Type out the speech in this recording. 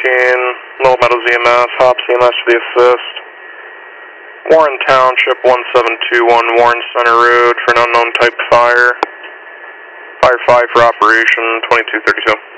Little Meadows EMS, Hops EMS to the assist. Warren Township, 1721 Warren Center Road for an unknown type fire. Fire 5 for operation, 2232.